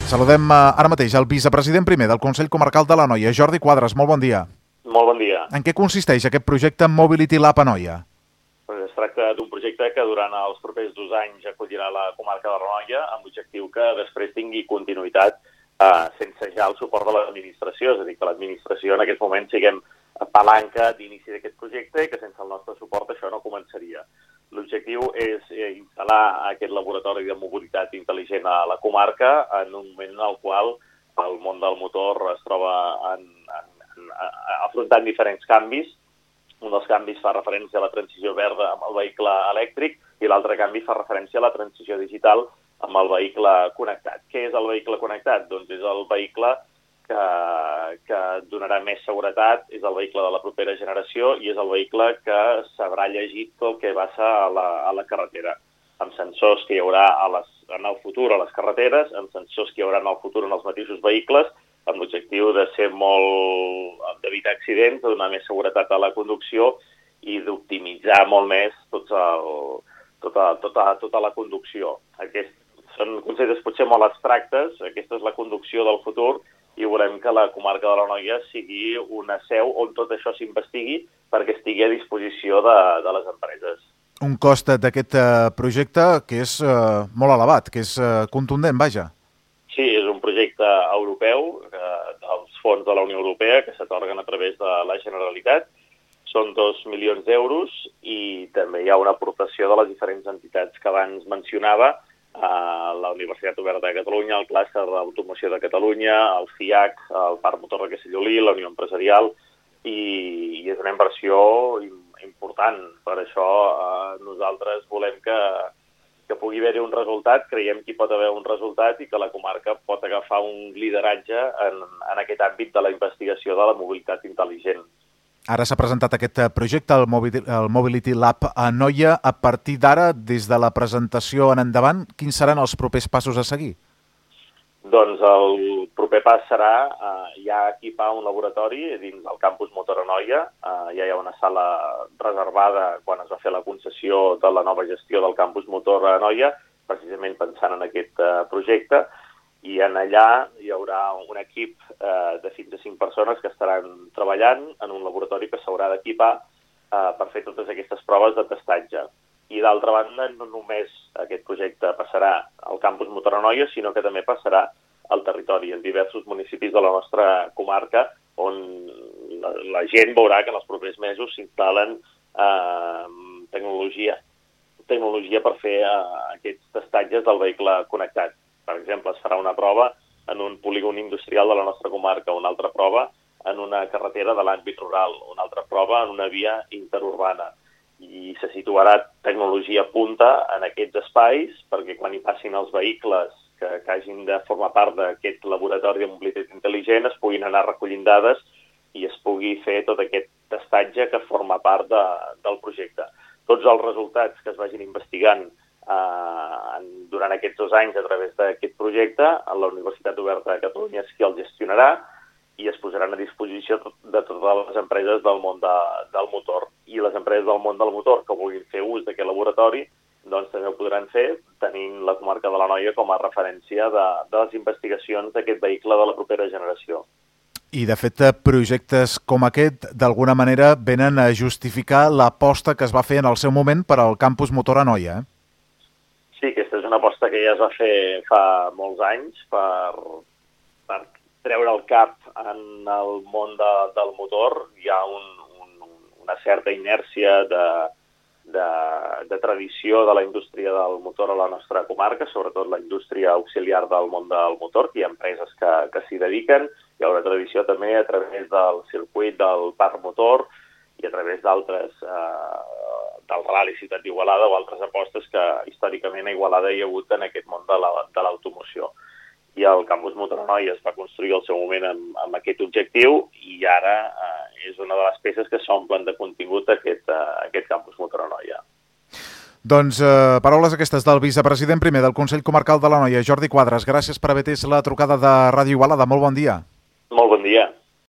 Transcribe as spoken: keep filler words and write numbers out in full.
Saludem ara mateix el vicepresident primer del Consell Comarcal de l'Anoia, Jordi Quadras. Molt bon dia. Molt bon dia. En què consisteix aquest projecte Mobility Lab Anoia? Es tracta d'un projecte que durant els propers dos anys acollirà la comarca de l'Anoia amb l'objectiu que després tingui continuïtat eh, sense ja el suport de l'administració. És a dir, que l'administració en aquest moment siguem palanca d'inici d'aquest projecte i que sense el nostre suport això no començaria. L'objectiu és instal·lar aquest laboratori de mobilitat intel·ligent a la comarca en un moment en el qual el món del motor es troba en, en, en, afrontant diferents canvis. Un dels canvis fa referència a la transició verda amb el vehicle elèctric i l'altre canvi fa referència a la transició digital amb el vehicle connectat. Què és el vehicle connectat? Doncs és el vehicle que, que donarà més seguretat, és el vehicle de la propera generació i és el vehicle que s'haurà llegit tot el que passa a la, a la carretera, amb sensors que hi haurà a les, en el futur a les carreteres, amb sensors que hi haurà en el futur en els mateixos vehicles, amb l'objectiu de ser molt, d'evitar accidents, de donar més seguretat a la conducció i d'optimitzar molt més tots el, tota, tota, tota la conducció. Aquests són conceptes potser molt abstractes, aquesta és la conducció del futur i volem que la comarca de l'Anoia sigui una seu on tot això s'investigui perquè estigui a disposició de, de les empreses. Un cost d'aquest projecte que és eh, molt elevat, que és eh, contundent, vaja. Sí, és un projecte europeu eh, dels fons de la Unió Europea que s'atorguen a través de la Generalitat. Són dos milions d'euros i també hi ha una aportació de les diferents entitats que abans mencionava, eh, la Universitat Oberta de Catalunya, el Clúster d'Automoció de Catalunya, el FIAC, el Parc Motor de Castellolí, la Unió Empresarial, i, i és una inversió important. Per això eh, nosaltres volem que que pugui haver-hi un resultat, creiem que hi pot haver un resultat i que la comarca pot agafar un lideratge en, en aquest àmbit de la investigació de la mobilitat intel·ligent. Ara s'ha presentat aquest projecte, el Mobility Lab Anoia. A partir d'ara, des de la presentació en endavant, quins seran els propers passos a seguir? Doncs el proper pas serà eh, ja equipar un laboratori dins del campus Motor Anoia. Eh, ja hi ha una sala reservada quan es va fer la concessió de la nova gestió del campus Motor Anoia, precisament pensant en aquest eh, projecte, i en allà hi haurà un equip eh, de fins a cinc persones que estaran treballant en un laboratori que s'haurà d'equipar eh, per fer totes aquestes proves de testatge. I d'altra banda, no només aquest projecte passarà al campus Motor Anoia, sinó que també passarà al territori, en diversos municipis de la nostra comarca, on la, la gent veurà que en els propers mesos s'instal·len eh, tecnologia, tecnologia per fer eh, aquests testatges del vehicle connectat. Per exemple, es farà una prova en un polígon industrial de la nostra comarca, una altra prova en una carretera de l'àmbit rural, una altra prova en una via interurbana. I se situarà tecnologia punta en aquests espais perquè quan hi passin els vehicles que, que hagin de formar part d'aquest laboratori de mobilitat intel·ligent es puguin anar recollint dades i es pugui fer tot aquest testatge que forma part de, del projecte. Tots els resultats que es vagin investigant eh, durant aquests dos anys a través d'aquest projecte, la Universitat Oberta de Catalunya és qui el gestionarà i es posaran a disposició de totes les empreses del món de, del motor. I les empreses del món del motor que vulguin fer ús d'aquest laboratori doncs també ho podran fer tenint la comarca de l'Anoia com a referència de, de les investigacions d'aquest vehicle de la propera generació. I, de fet, projectes com aquest, d'alguna manera, venen a justificar l'aposta que es va fer en el seu moment per al campus Motor Anoia, eh? Sí, aquesta és una aposta que ja es va fer fa molts anys per, per treure el cap en el món de, del motor. Hi ha un, un, una certa inèrcia de, de, de tradició de la indústria del motor a la nostra comarca, sobretot la indústria auxiliar del món del motor, que hi ha empreses que, que s'hi dediquen. Hi ha una tradició també a través del circuit del parc motor i a través d'altres, eh, del Rally Ciutat d'Igualada o altres apostes que històricament a Igualada hi ha hagut en aquest món de l'automoció. La, I el campus Motor Anoia es va construir al seu moment amb, amb aquest objectiu i ara eh, és una de les peces que s'omplen de contingut aquest, eh, aquest campus Motor Anoia. Doncs eh, paraules aquestes del vicepresident primer del Consell Comarcal de l'Anoia, Jordi Quadras. Gràcies per haver atès la trucada de Ràdio Igualada. Molt bon dia. Molt bon dia.